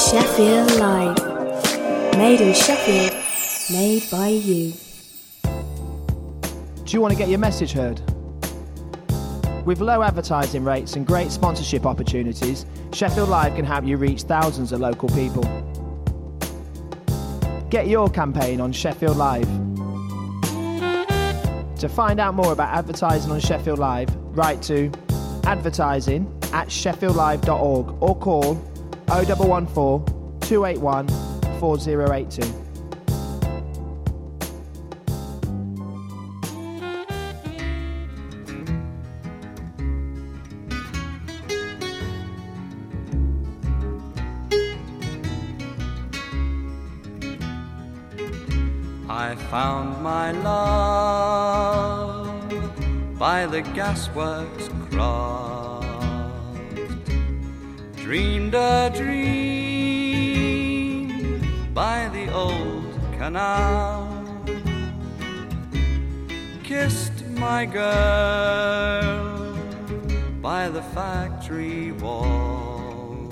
Sheffield Live. Made in Sheffield, made by you. Do you want to get your message heard? With low advertising rates and great sponsorship opportunities, Sheffield Live can help you reach thousands of local people. Get your campaign on Sheffield Live. To find out more about advertising on Sheffield Live, write to advertising@sheffieldlive.org or call 0114 281 4082. I found my love by the gasworks crossed, dreamed a dream by the old canal, kissed my girl by the factory wall.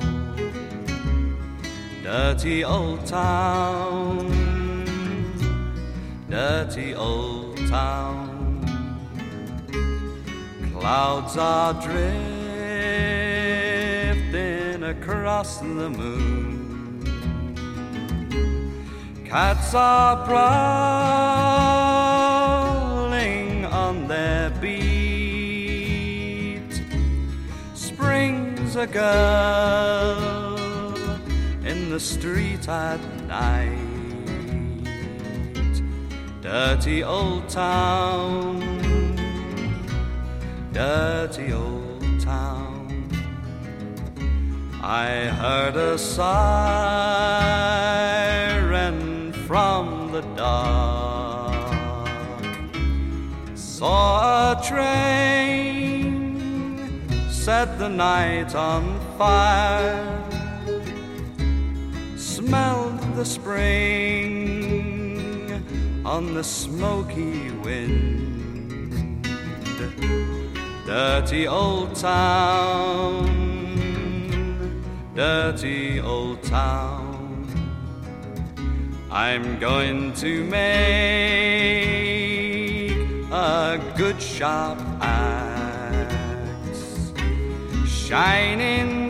Dirty old town, dirty old town, clouds are drifting across the moon, cats are prowling on their beat, spring's a girl in the street at night. Dirty old town, dirty old town. I heard a siren from the dark, saw a train set the night on fire, smelled the spring on the smoky wind. Dirty old town, dirty old town. I'm going to make a good sharp axe, shining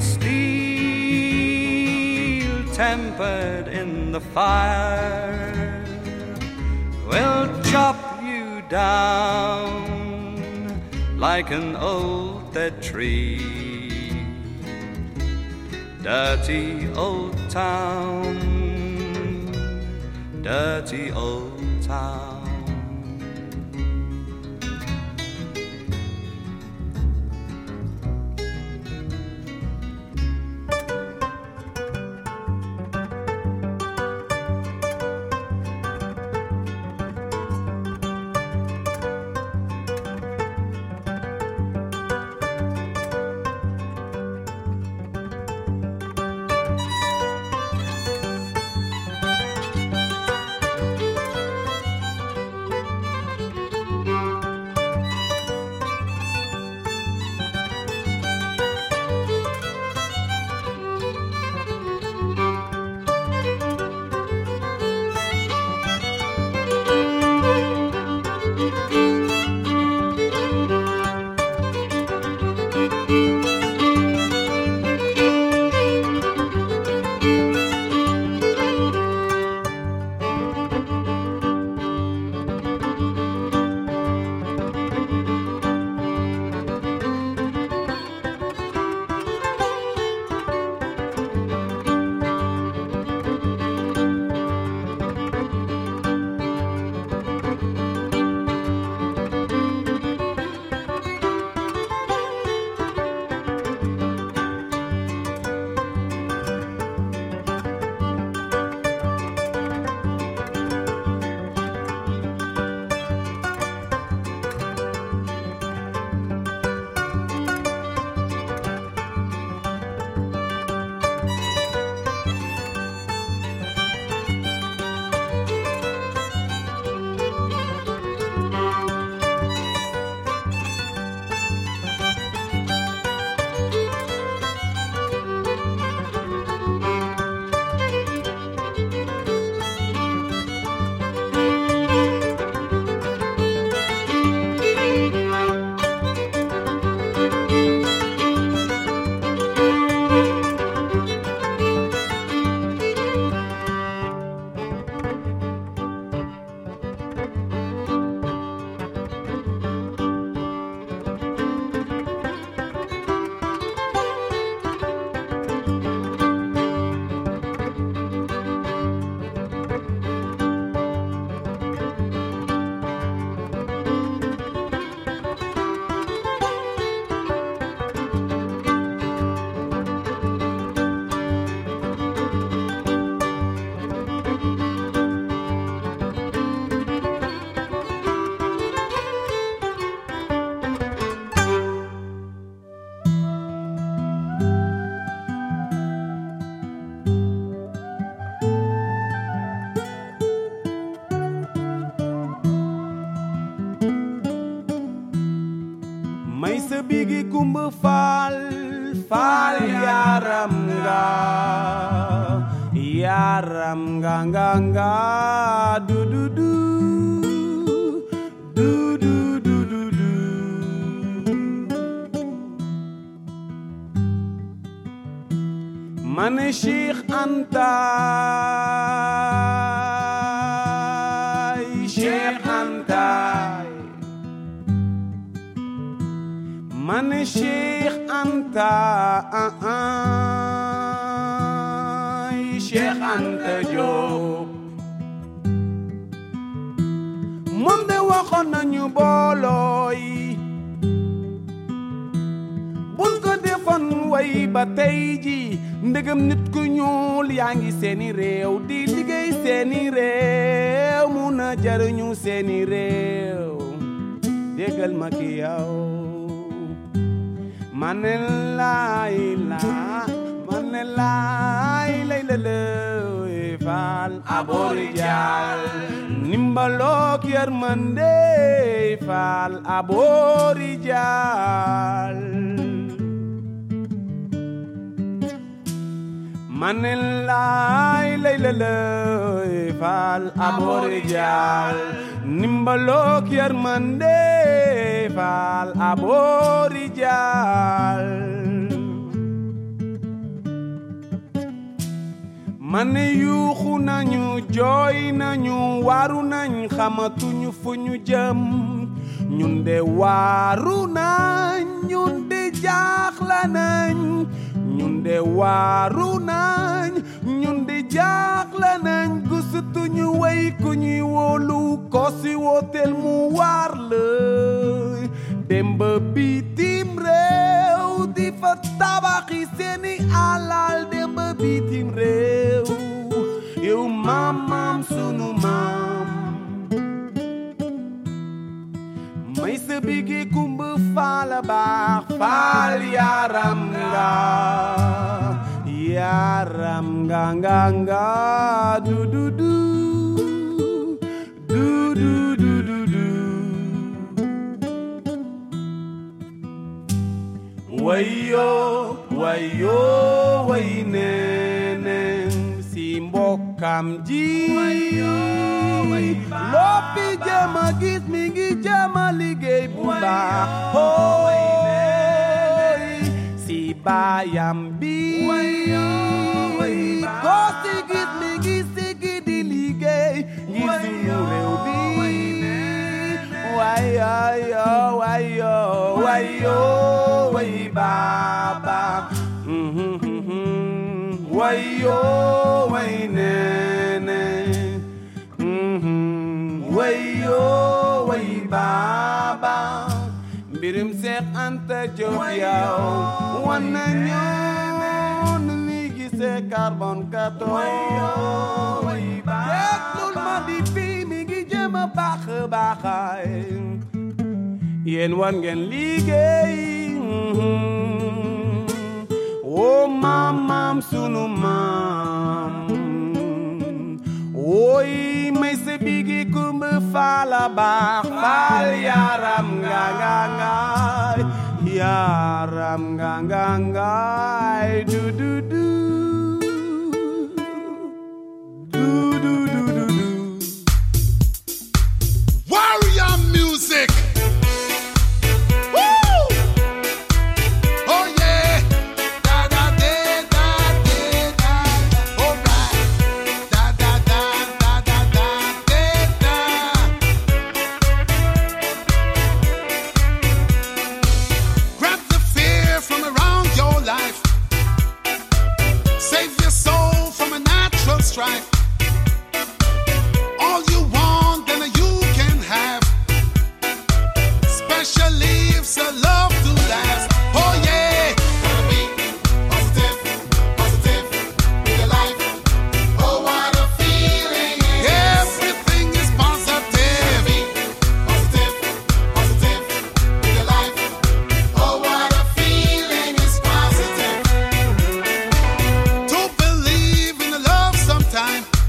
steel tempered in the fire, will chop you down like an old dead tree. Dirty old town, dirty old town. kumba faal faal yaram nga du du du du du du du du mane Cheikh Anta mane Cheikh Anta Cheikh Anta Diop moom de waxoon nañu boolooy buñ ko defoon way ba tey ji ndegam nit ku ñuul yaa ngi seeni réew di liggéey seeni réew mun a jariñu seeni réew déggal ma ki yow manelaay lay faal aborijal nimbalook yërmande faal aborijal manelaay lay faal aborijal nimbalook yërmande faal aborijal mane yuuxu nañu jooy nañu waaru nañ xamatuñu fu ñu jëm ñun de waaru nañ ñun de jaaxla nañ ñun de waaru nañ ñun de jaaxla nañ gisutuñu way ku ñuy wóolu ko si wooteel mu waar la dem ba bitim réew di fa tabaxi seeni alal dem ba bitim réew yow maam sunu maam may sa bigi kumba faala baax faal yaram nga du du du du du du du du wayo wayo way neneen si mbokkam ji loppi jama gis mi ngi jama liggéey bu baax hooy si baayam bi ko si gis mi ngi sigi di liggéey ngir sunu réew bi wayo wayo wayo way baba wayo way nene wayo way baba mbirum Cheikh Anta Diop yow wan nañu nu ñuy gisee carbone 14 way baba lul ma di fii mi ngi jëm a baaxaay yéen wan ngeen liggéey oh maam sunu maam oy may sa bigi kumba faala baax faal yaram nga du du du du du du du du Warrior music. Strife. All you want, then you can have. Special leaves, a love to last. Oh yeah, wanna be positive, positive with your life. Oh what a feeling! Everything is positive. Be positive, positive with your life. Oh what a feeling is positive. To believe in the love sometime.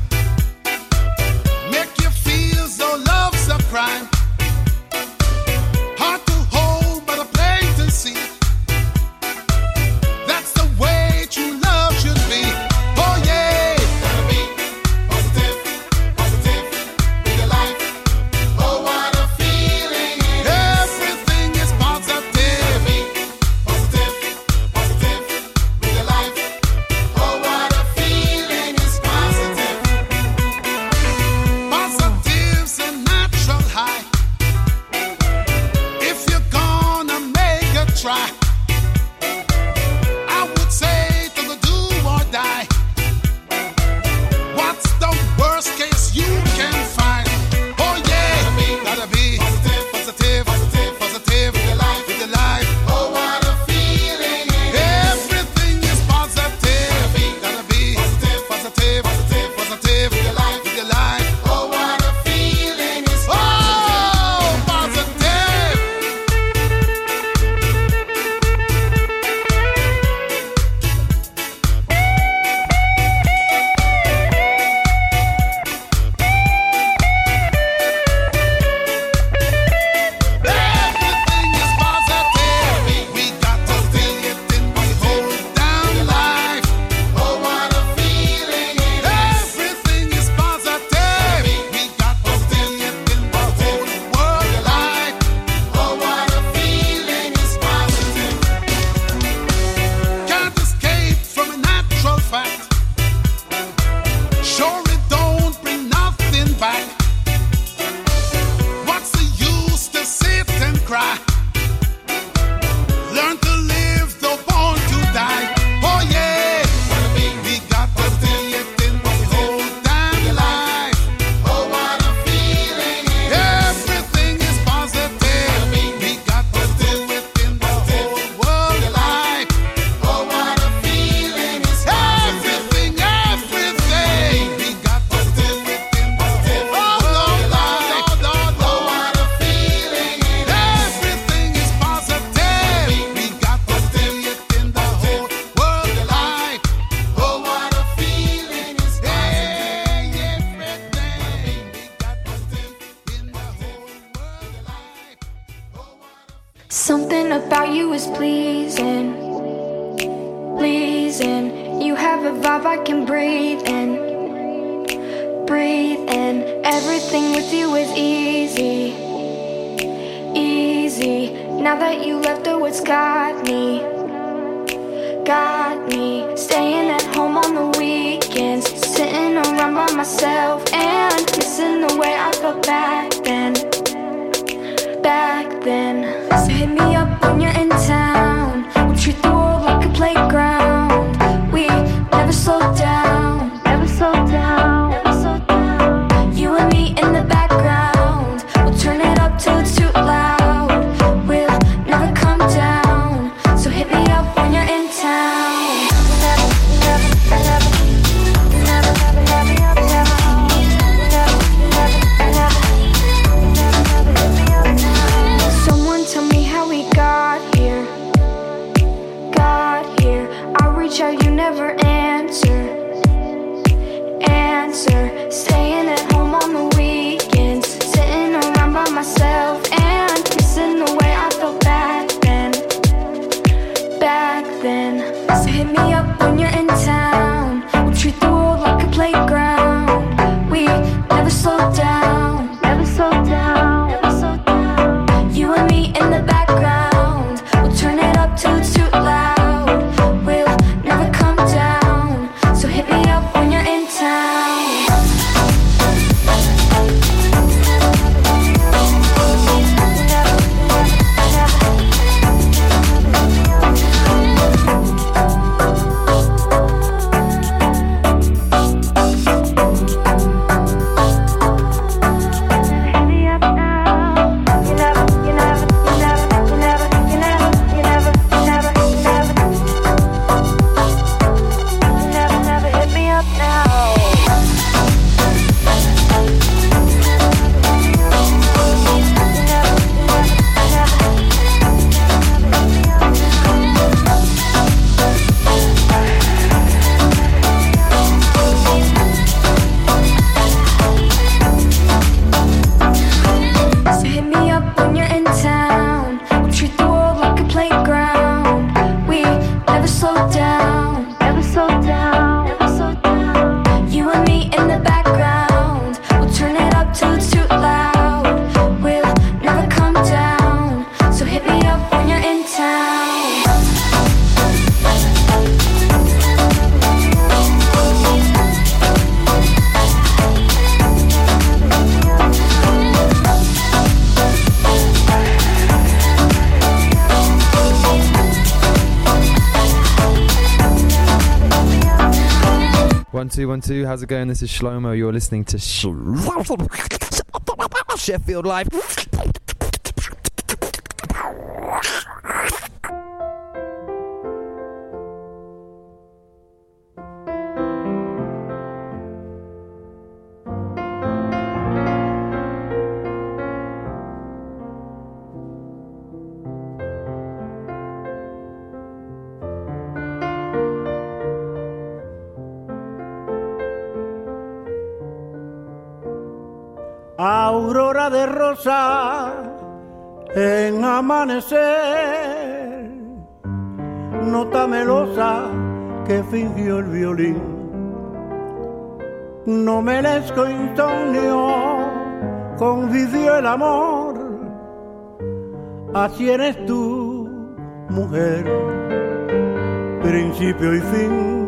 you is pleasing, pleasing. You have a vibe I can breathe in, breathe in. Everything with you is easy, easy. Now that you left, oh, it's got me, got me. Staying at home on the weekends, sitting around by myself and missing the way I felt back then, back then. So hit me up when you're in town. We'll treat the world like a playground. We never slow down, never slow down, never slow down. You and me in the background, we'll turn it up till it's too loud. We'll never come down. So hit me up when you're in town. Someone tell me how we got here, got here. I reach out, you never answer, answer. Staying at home on the weekends, sitting around by myself and missing the way I felt back then, back then. So hit me up when you're in town. We'll treat the world like a playground. We never slow down, never slow down, never slow down. You and me in the background, we'll turn it up till it's too loud. We'll never come down. So hit me up when you're in town. One, two. How's it going? This is Shlomo. You're listening to Sheffield Live. Aurora de rosa en amanecer, nota melosa que fingió el violín, novelesco insomnio convivió el amor, así eres tú, mujer, principio y fin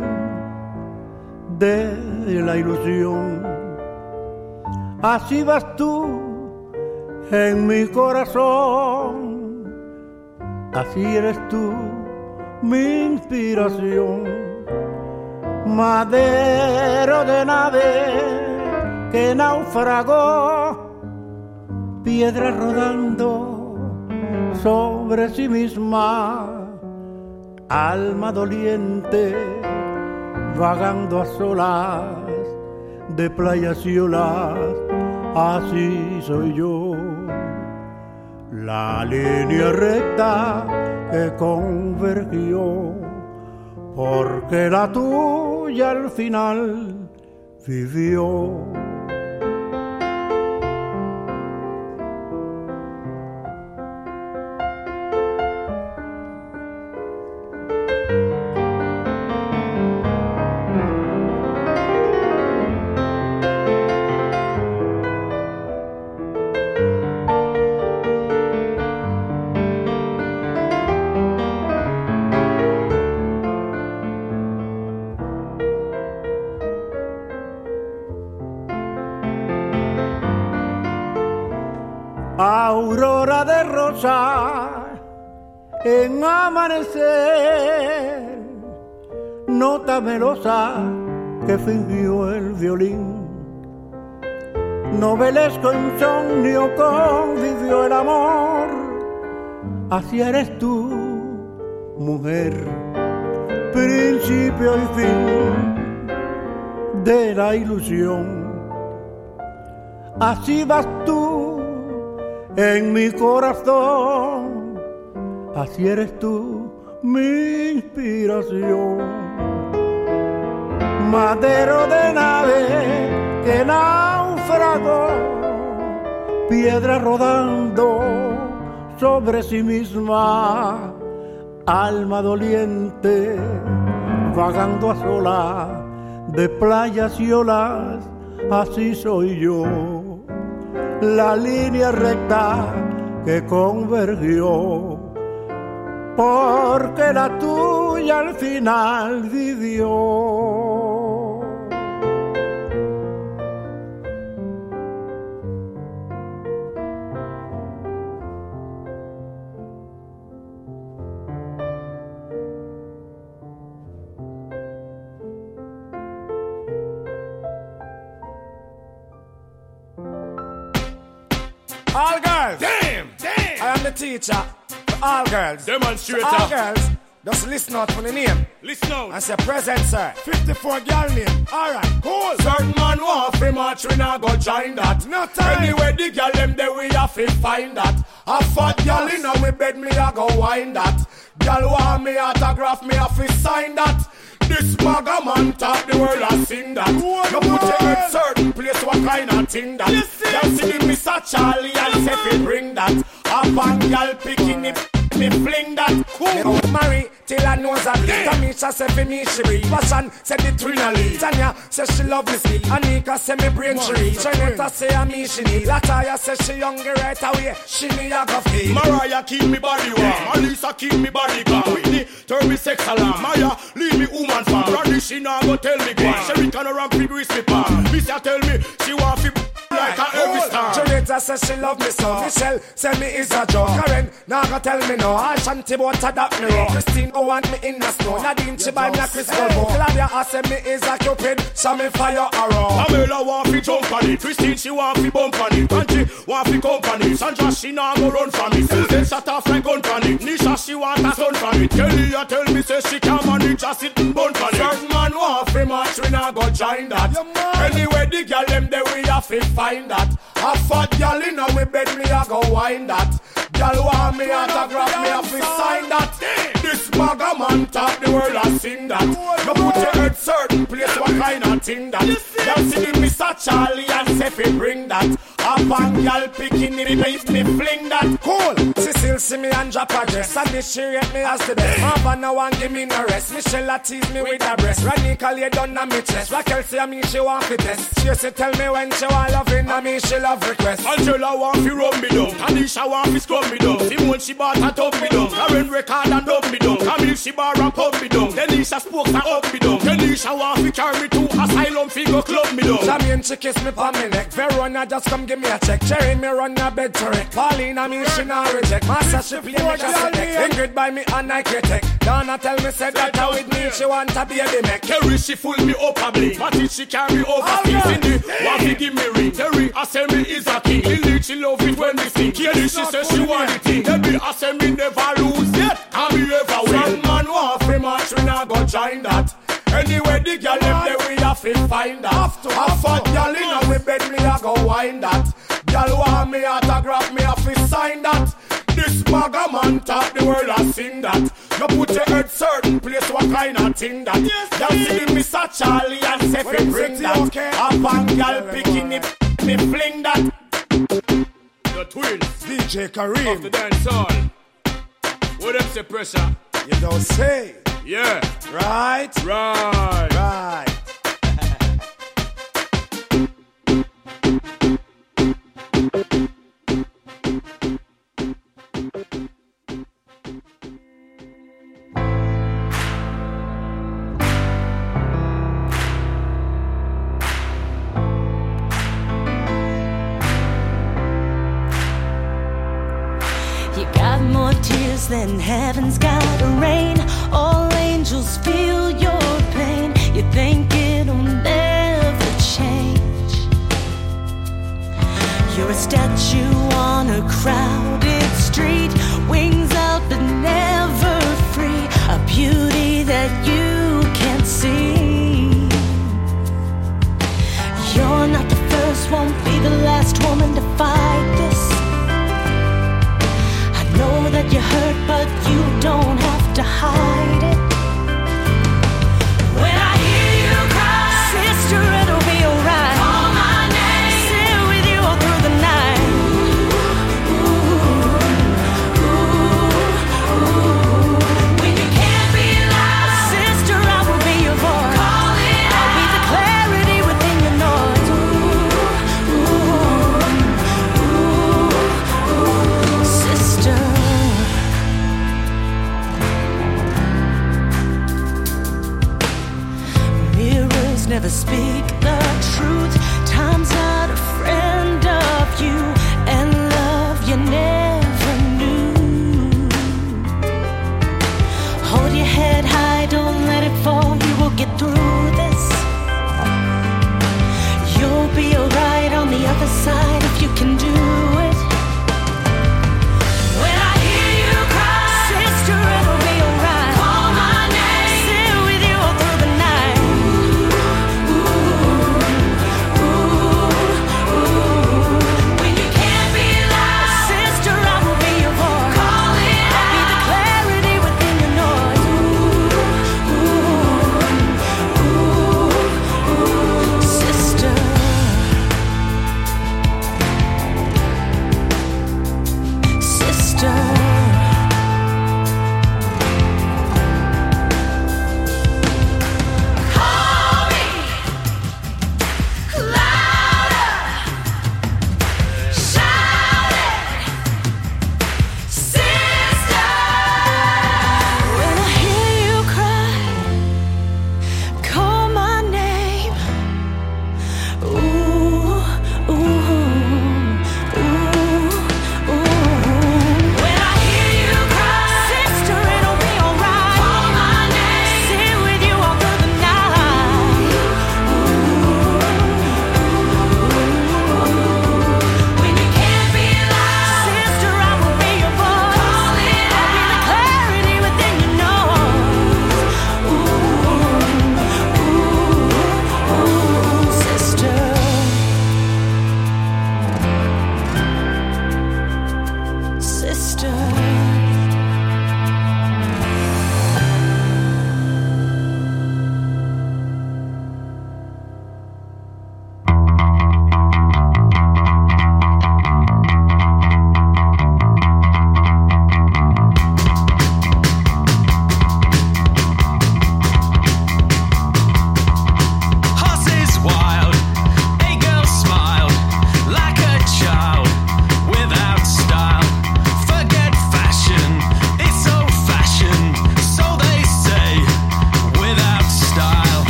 de la ilusión. Así vas tú en mi corazón, así eres tú mi inspiración, madero de nave que naufragó, piedra rodando sobre sí misma, alma doliente vagando a solas de playas y olas. Así soy yo, la línea recta que convergió, porque la tuya al final vivió. aurora de rosa en amanecer, nota melosa que fingió el violín, novelesco insomnio convivió el amor. Así eres tú, mujer, principio y fin de la ilusión. Así vas tú en mi corazón, así eres tú, mi inspiración. Madero de nave que naufragó, piedra rodando sobre sí misma, alma doliente vagando a solas de playas y olas, así soy yo. La línea recta que convergió, porque la tuya al final vivió. All girls. Damn. I am the teacher. For all girls. Demonstrator. For all girls. Just listen out for the name. Listen out. And say present, sir. 54 girl name. Alright, cool. Certain man want fi march, we not go join that. No time. Anyway, the girl them there we have to find that. A fat girl in my bed, me a go wind that. Girl want me autograph, me have to sign that. This bugger man talk the world a sing that. You put your head certain place, what kind of thing that? Y'all see the Mr. Charlie and say fi bring that. A bang girl picking it, me fling that. Cool. Marry till I knows that. Tamisha say fi me she read. Passion say the trinally. Tanya say she love me still. Anika say me brain tree. Janetta say a me she need. Lataya say she younger right away. She me a go feel. Mariah keep me body warm. Alisa keep me body calm. Whitney turn me sex alarm. Maya leave me woman farm. Randy she now go tell me go. Sherry can around fi grease me palm. Missy tell me she want fi like a every star. Janetta say she love me so. Michelle say me is a joke. Karen now go tell me no. I shanty bout a that me rock. Christine go want me in the snow. Nadine she buy me a crystal ball. Claudia I say me is a cupid. So me fire around. Pamela want fi jump on it. Christine she want fi bump on it. Angie want fi company. Sandra she now go run from it. Susan shut off like gun from it. Nisha she want a son from it. Kelly a tell me say she can't manage just sit and bun from it. Certain man want fi march we now go join that. Anyway the girl them there we have fi find that. A fat girl in a we bed me a go wind that. Girl want me autograph me a fi sign that. This bugger man talk the world a sing that. You put your head certain place what kind of thing that. Y'all see the Mr. Charlie and say fi bring that. A bang girl picking it make me fling that. Cool. Cecile see me and drop a dress. And this she rate me as the best. Marva no one give me no rest. Michelle a tease me with her breast. Ranika lay down on me chest. Raquel say a me she want fi test. She say tell me when she want loving and me she love request. Angela want fi rub me down. Tanisha want fi scrub me down. Simone she bought a tub me down. Karen record and dub me down. Camille she bar and pub me down. Denisha spoke and up me down. Denisha want fi carry me to asylum fi go club me down. Jamie she kiss me pa me neck. Verona just come give me a check. Cherry me run your bed to wreck. Paulina me she not reject. Master she play me cassette. Ingrid by me and Nike Tech. Donna tell me said that her with me she want a baby neck. Kerry she full me up a bling. Matty she carry over things. Cindy want fi give me ring. Terry I say me is a king. Lily she love it when we sing. Kelly she say she want the thing. Debbie I say me never lose yet. Can me ever win. Some man want fi march we not go join that. Anyway the girl them there we have to find that. A fat girl in a we bed me a go wind that. Girl want me autograph me have to sign that. This bugger man talk the world a sing that. You put your head certain place what kind of thing that. Y'all see the Mr. Charlie and say fi bring that. A bang girl picking it me fling that. The twins DJ Kareem of the dance hall. What them say pressure? You don't say. Yeah. Right. got more tears than heaven's got rain. All angels feel your pain. You think it'll never change. You're a statue on a crowded street, wings out but never free, a beauty that you can't see. You're not the first, won't be the last woman to fight this. I know that you're hurt, but you don't have to hide it. When I hear you cry, sister, it'll be alright. Call my name, sit with you all through the night. When you can't be loud, sister, I will be your voice. Call it out. I'll be the clarity within the noise. Sister. Mirrors never speak the truth. Time's not a friend of you, and love you never knew. Hold your head high, don't let it fall. You will get through this. You'll be alright on the other side if you can do it. When I hear you cry, sister, it'll be alright. Call my name, sit with you all through the night.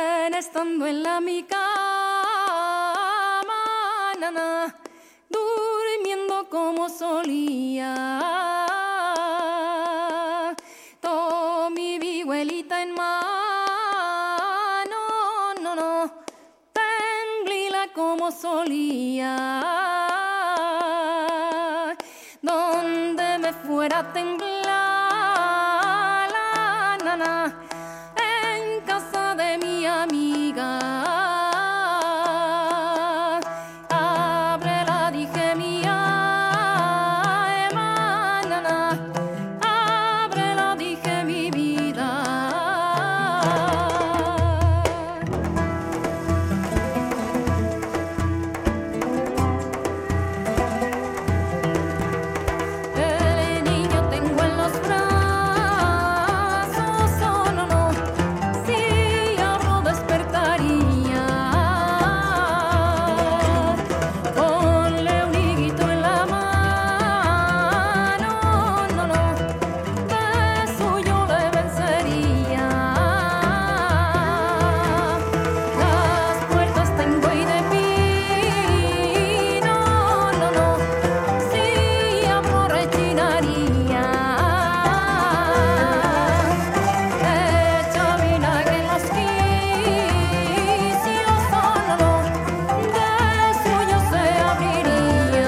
Bien, estando en la mi cama, nana, durmiendo como solía, con mi vihuelita en mano, no, temblila como solía, donde me fuera a temblar la nana, en casa de mi amiga. Ábrela, dije mi alma, nana, ábrela, dije mi vida. El niño tengo en los brazos, oh no, no, si abro despertaría. Ponle un higuito en la mano, no, no, de suyo le vencería. Las puertas tengo y de pino, no, no, si abro rechinaría. Echa vinagre en los quicios, oh no, no, de suyo se abriría.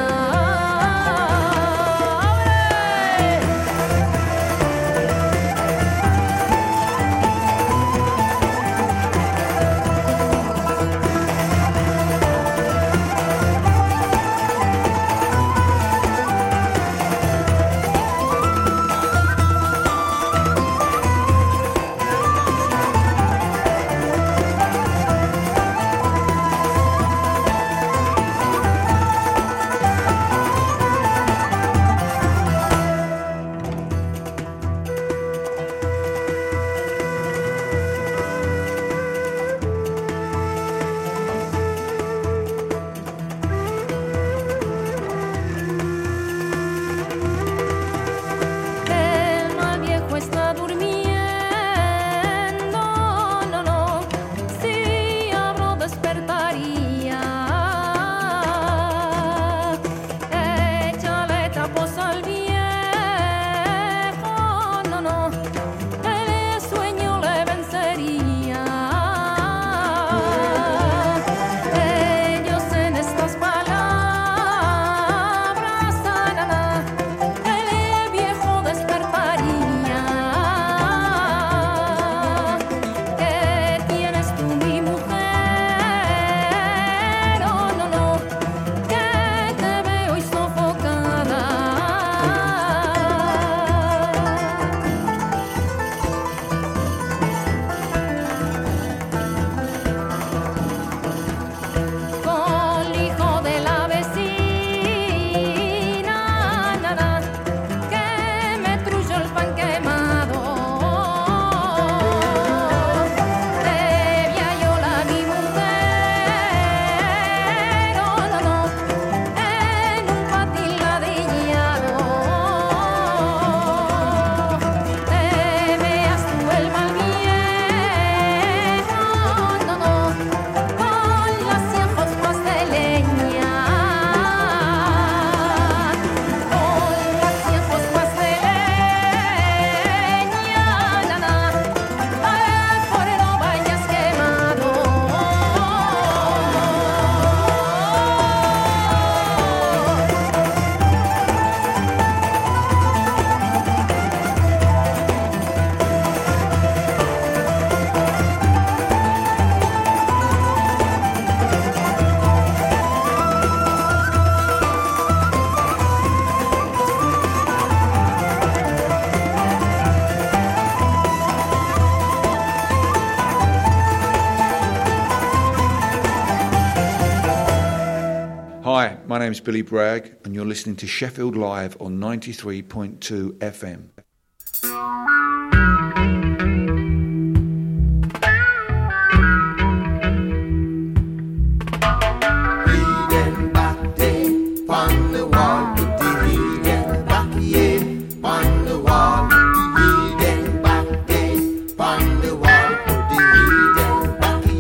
El mal viejo está durmiendo, no, no, si abro despertaría. Échale trapos al viejo, no, no, el sueño le vencería. Ellos en estas palabras, nana, el viejo despertaría. ¿Qué tienes tú, mi mujer? Oh, no, no, que te veo y sofocada. Con el hijo de la vecina, nana, que me truyó el pan quemado. Debía yo la mi mujer, oh no, no, en un patín ladrillado. Te veas tú el mal viejo, no, no, con las 100 jospas de leña, con las 100 jospas de leña, nana, al forero vayas quemado. Hi, my name's Billy Bragg, and you're listening to Sheffield Live on 93.2 FM. Reading back there, on the wall, put the reading back here, on the wall, put the reading back there, on the wall, put the reading back here.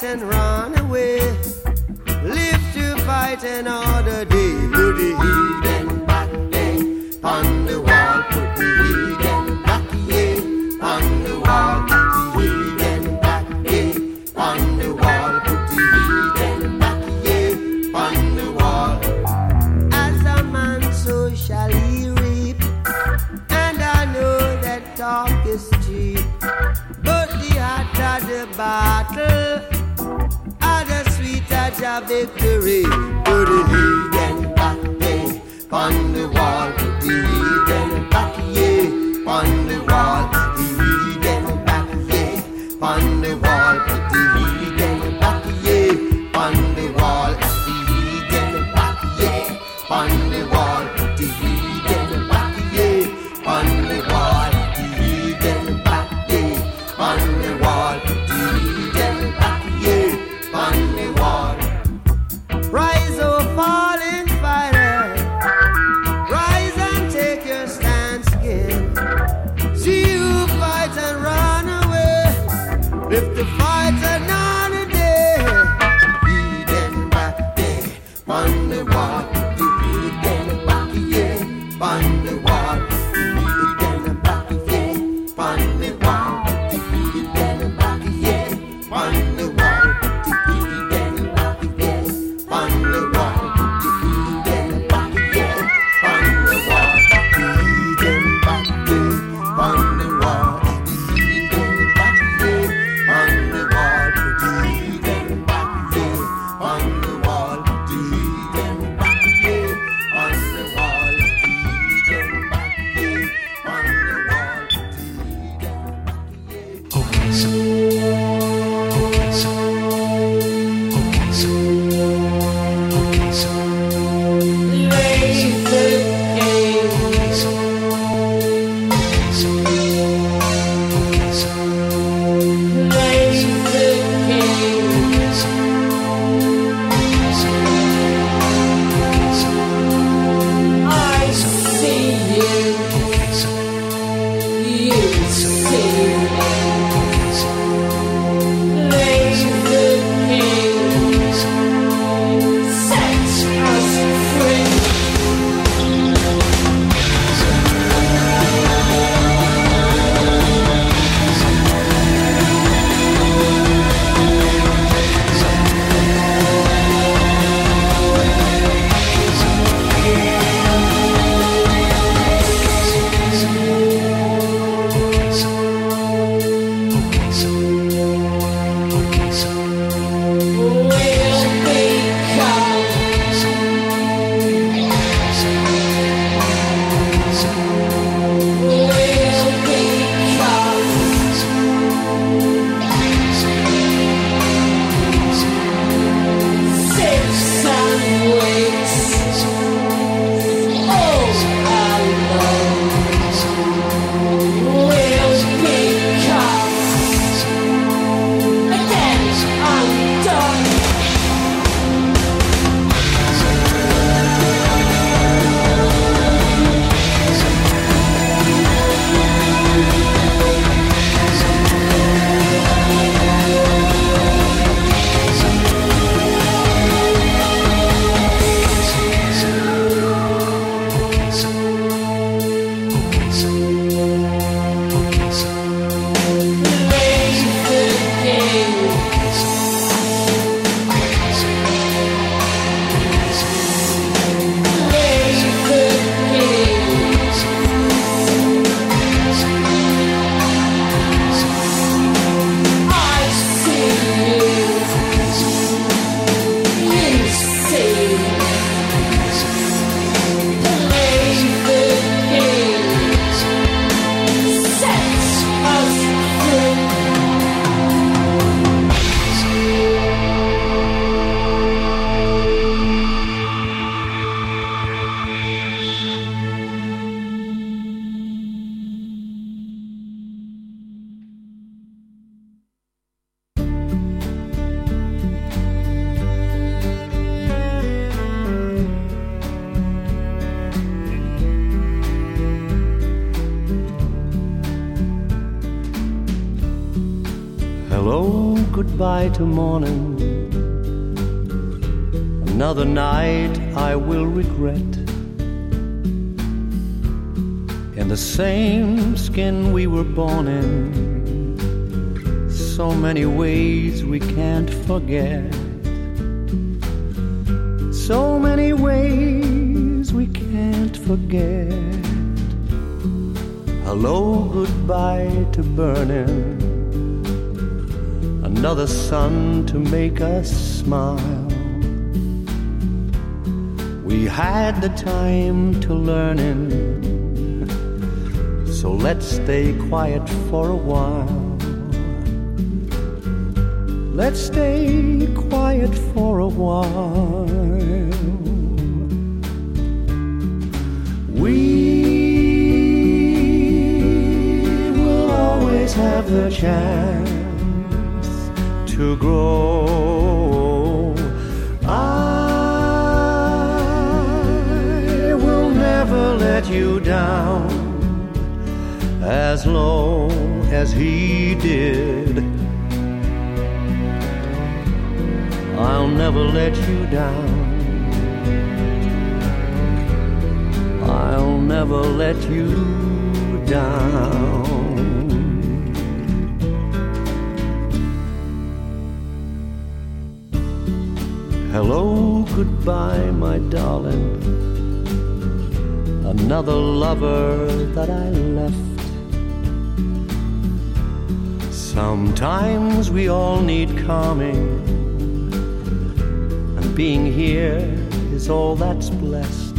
fight and run away. Live to fight another day. Put the heathen back there on the wall. Put the heathen back here on the wall. Put the heathen back there on the wall. Put the heathen back here on the wall. As a man, so shall he reap. And I know that talk is cheap. But the hotter the battle, the sweeter the victory. Put the heathen back there on the wall. Put the heathen back here on the wall. Put the heathen back here on the wall. Put the heathen back here on the wall. Put the heathen back here on the wall. Put the heathen back here on the wall. Put the heathen back here on the wall. Put the heathen back here on the wall. Rise, oh fallen fighter, rise and take your stance again. See you fight and run away. Live to fight another day. Heathen back there on the wall. The heathen back here on the wall. The heathen back here on the wall. The heathen back here on the wall. The heathen back here on the wall. The heathen back here on the wall. The heathen back here on the wall. The heathen back here on the wall. The heathen back here on the wall. The heathen back goodbye to morning. Another night I will regret. In the same skin we were born in, so many ways we can't forget. So many ways we can't forget. Hello, goodbye to burning. Another sun to make us smile. We had the time to learning, so let's stay quiet for a while. Let's stay quiet for a while. We will always have the chance to grow. I will never let you down, as long as he did. I'll never let you down. I'll never let you down. Hello, goodbye, my darling. Another lover that I left. Sometimes we all need calming, and being here is all that's blessed.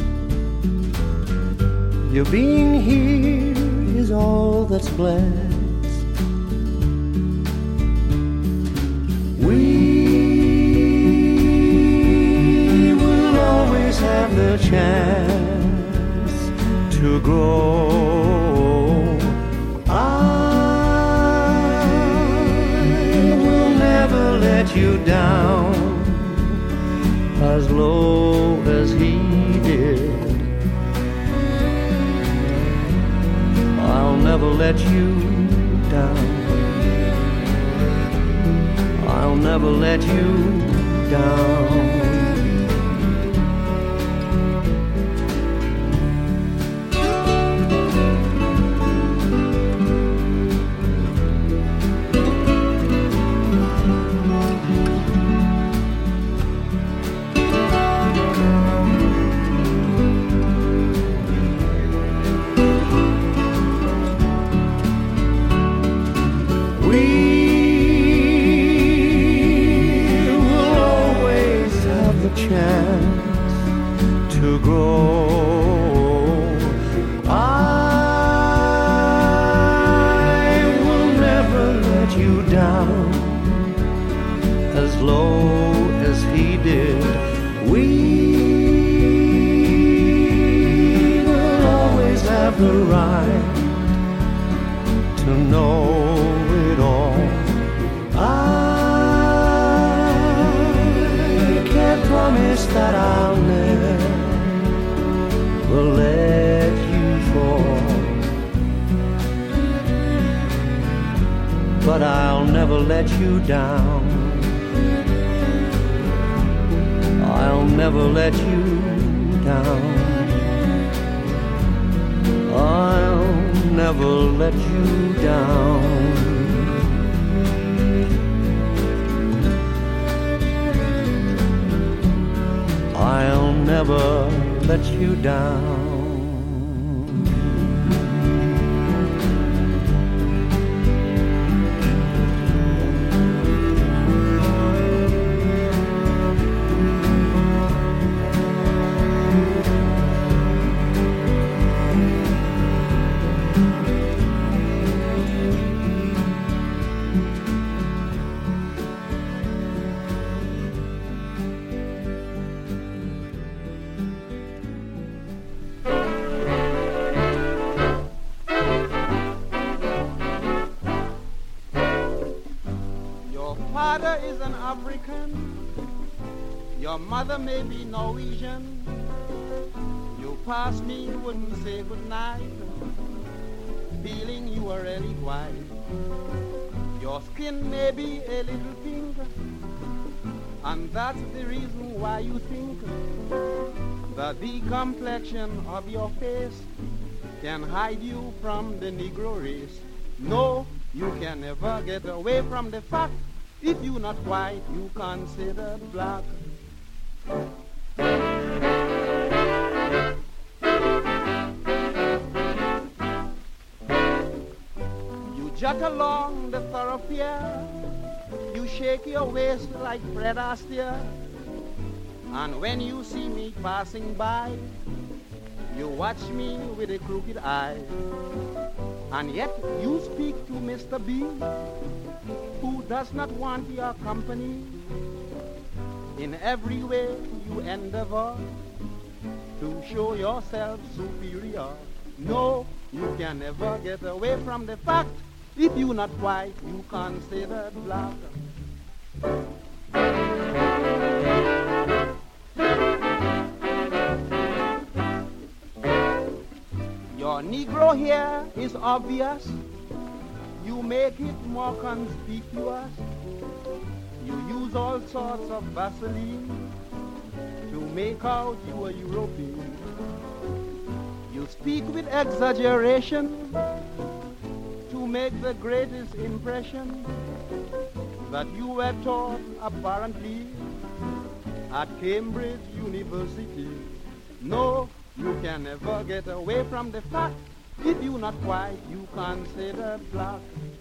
Your being here is all that's blessed. We will always have the chance to grow. I will never let you down, as low as he did. I'll never let you down. I'll never let you down. Chance to grow. I will never let you down, as low as he did. We will always have the right to know it all. Promise that I'll never let you fall, but I'll never let you down. I'll never let you down. I'll never let you down. I'll never let you down. Your mother may be Norwegian. You pass me, you wouldn't say goodnight, feeling you were really white. Your skin may be a little pink, and that's the reason why you think that the complexion of your face can hide you from the Negro race. No, you can never get away from the fact, if you not white, you considered black. You jot along the thoroughfare, you shake your waist like Fred Astaire, and when you see me passing by, you watch me with a crooked eye. And yet you speak to Mr. B, who does not want your company. In every way you endeavor to show yourself superior. No, you can never get away from the fact, if you not white, you considered black. Your Negro hair is obvious. You make it more conspicuous. You use all sorts of Vaseline to make out you a European. You speak with exaggeration to make the greatest impression that you were taught apparently at Cambridge University. No, you can never get away from the fact, if you not white, you considered black.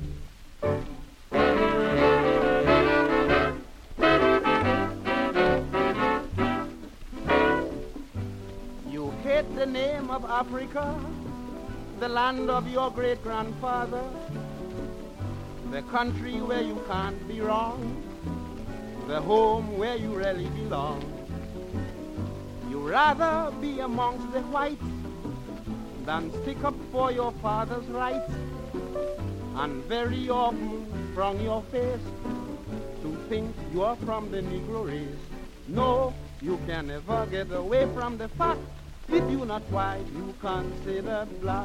You hate the name of Africa, the land of your great-grandfather, the country where you can't be wrong, the home where you really belong. You rather be amongst the whites than stick up for your father's rights, and very often from your face to think you're from the Negro race. No, you can never get away from the fact, if you not white, you considered black.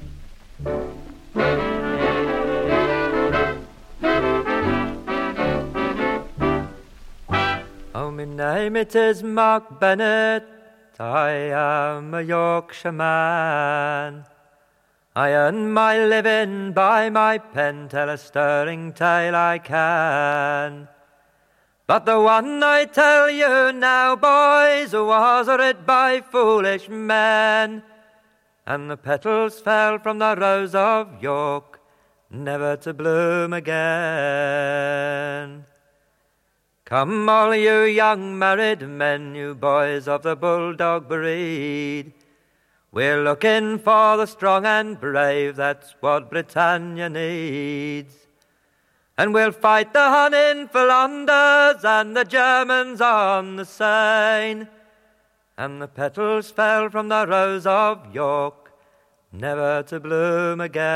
Oh, my name it is Mark Bennett, I am a Yorkshire man. I earn my living by my pen, tell a stirring tale I can. But the one I tell you now, boys, was writ by foolish men, and the petals fell from the rose of York, never to bloom again. Come all you young married men, you boys of the bulldog breed, we're looking for the strong and brave, that's what Britannia needs. And we'll fight the Hun in Flanders and the Germans on the Seine. And the petals fell from the rose of York, never to bloom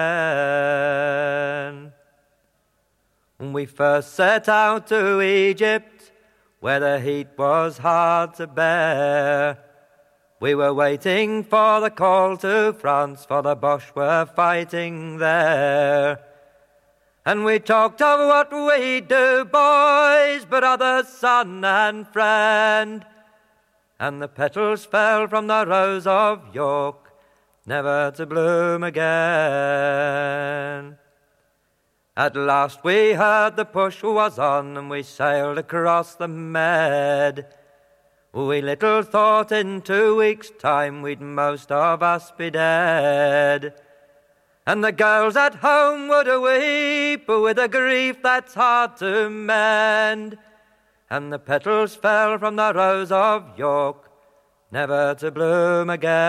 again. We first set out to Egypt, where the heat was hard to bear. We were waiting for the call to France, for the Boche were fighting there. And we talked of what we'd do, boys, brother, son and friend. And the petals fell from the rose of York, never to bloom again. At last we heard the push was on, and we sailed across the Med. We little thought in 2 weeks' time we'd most of us be dead. And the girls at home would weep with a grief that's hard to mend. And the petals fell from the rose of York, never to bloom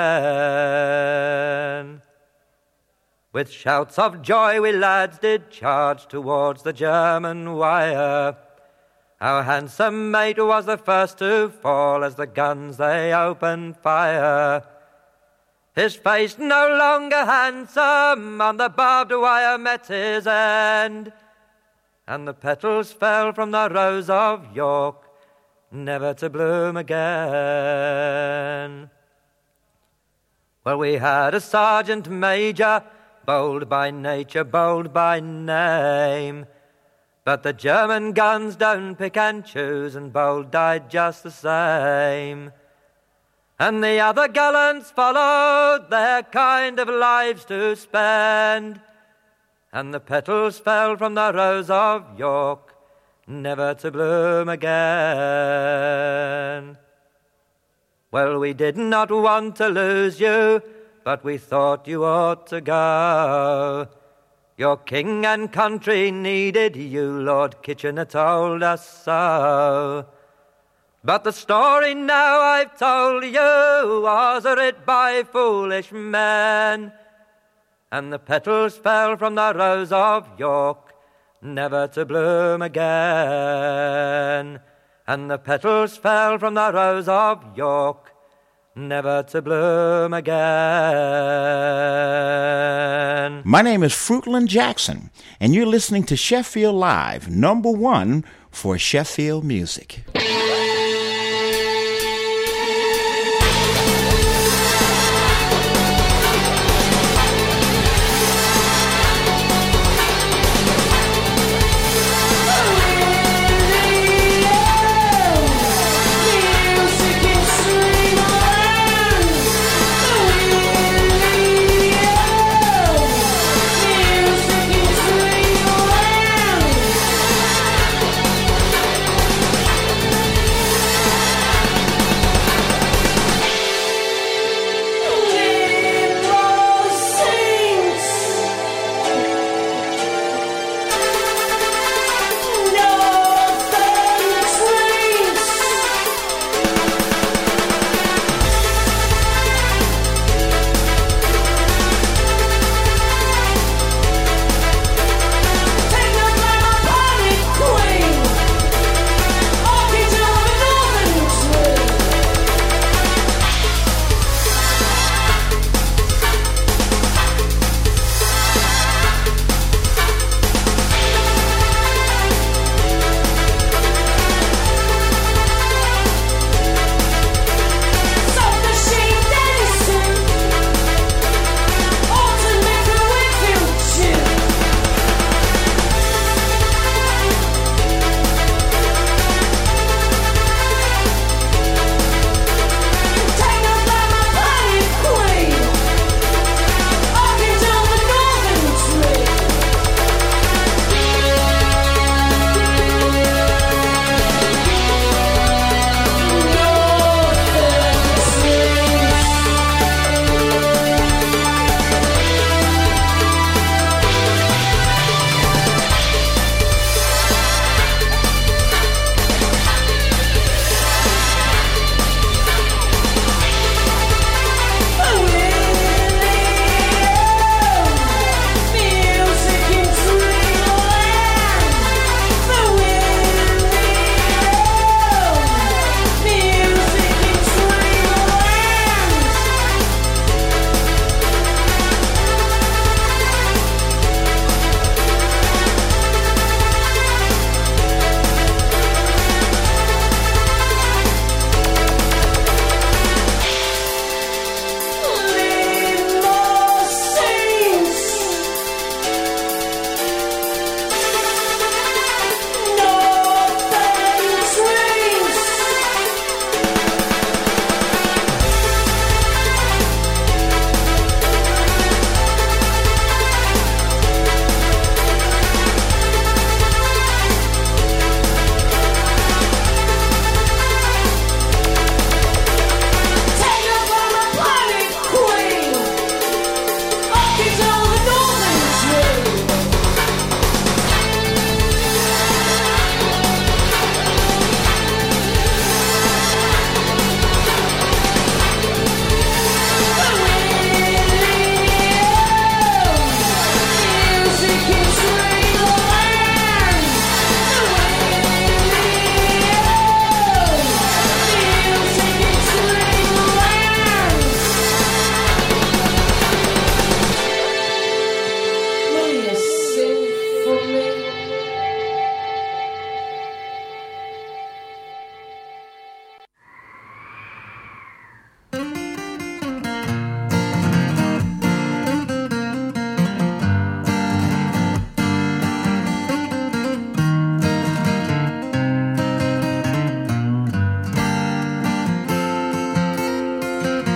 again. With shouts of joy we lads did charge towards the German wire. Our handsome mate was the first to fall as the guns they opened fire. His face no longer handsome, on the barbed wire met his end. And the petals fell from the rose of York, never to bloom again. Well, we had a sergeant major, bold by nature, bold by name. But the German guns don't pick and choose, and Bold died just the same. And the other gallants followed their kind of lives to spend, and the petals fell from the rose of York, never to bloom again. Well, we did not want to lose you, but we thought you ought to go. Your king and country needed you, Lord Kitchener told us so. But the story now I've told you was written by foolish men, and the petals fell from the rose of York, never to bloom again. And the petals fell from the rose of York, never to bloom again. My name is Fruitland Jackson, and you're listening to Sheffield Live, #1 for Sheffield music.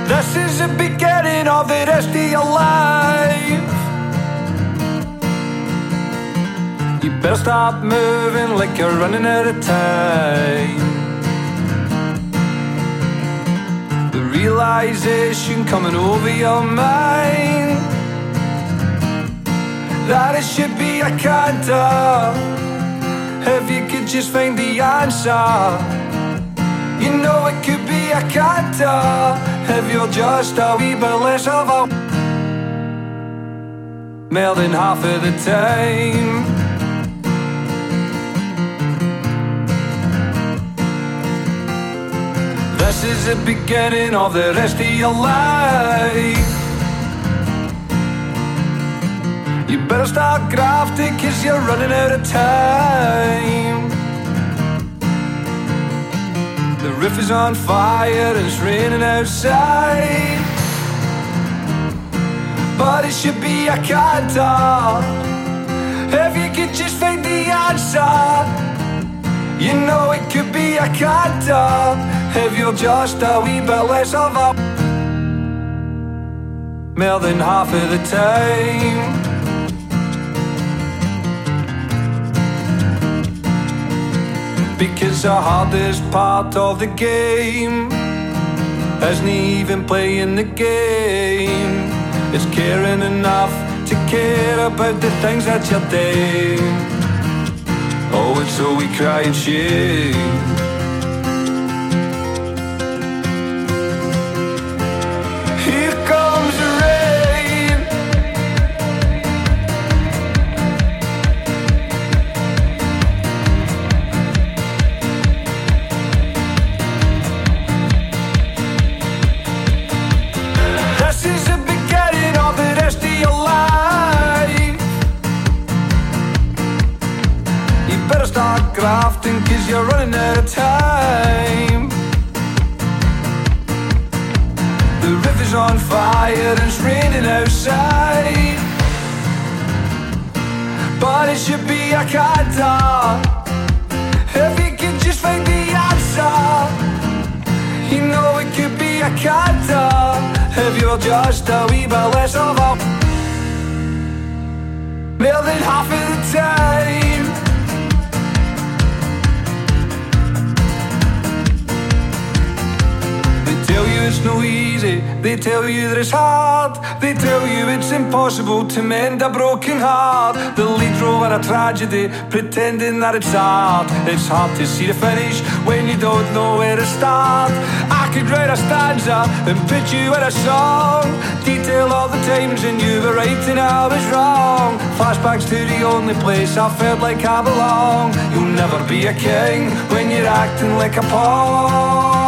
This is the beginning of the rest of your life. You better stop moving like you're running out of time. The realization coming over your mind that it should be a canter. If you could just find the answer, you know it could be a canter. If you're just a wee bit less of a more than half of the time. This is the beginning of the rest of your life. You better start grafting, 'cause you're running out of time. The roof is on fire and it's raining outside, but it should be a canter. If you could just find the answer, you know it could be a canter. If you're just a wee bit less of a more than half of the time. Because the hardest part of the game isn't even playing the game. It's caring enough to care about the things that you're doing. Oh, it's so we cry and shame. Here comes the rain. This is the beginning of the rest of your life. You better start grafting, 'cause you're running out of time. The river's on fire and it's raining outside, but it should be a canter. If you could just find the answer, you know it could be a canter. If you're just a wee bit less of a more than half of the time. They tell you it's no easy, they tell you that it's hard, they tell you it's impossible to mend a broken heart. The lead role in a tragedy, pretending that it's art. It's hard to see the finish when you don't know where to start. I could write a stanza and put you in a song, detail all the times when you were right and I was wrong. Flashbacks to the only place I felt like I belong. You'll never be a king when you're acting like a pawn.